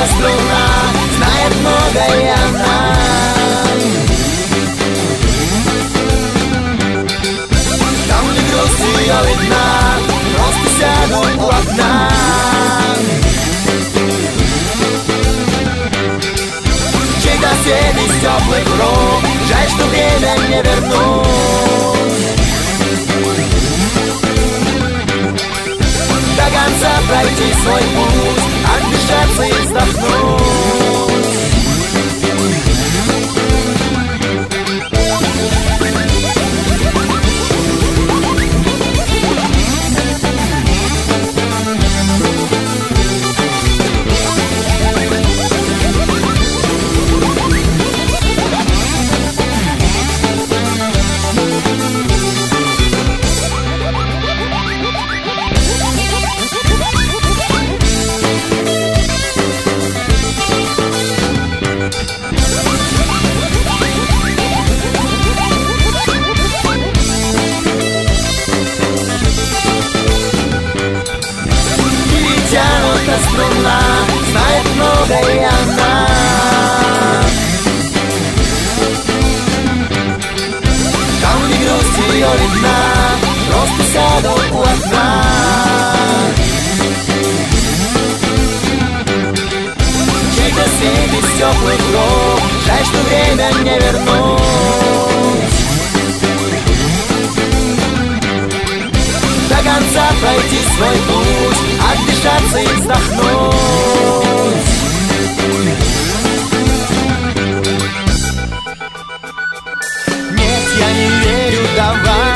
эта струна, знает многое она. Там, где грусть ее видна, просто сяду у окна. Чей-то свет из теплых рук, жаль, что время не вернуть. До конца пройти свой путь, отдышаться и вздохнуть. Тянута струна, знает многое она. Там, где грусть ее видна, просто сяду у окна. Чей-то свет из теплых рук, жаль, что время не вернуть. До конца пройти свой путь, отдышаться и вздохнуть. Нет, я не верю, давай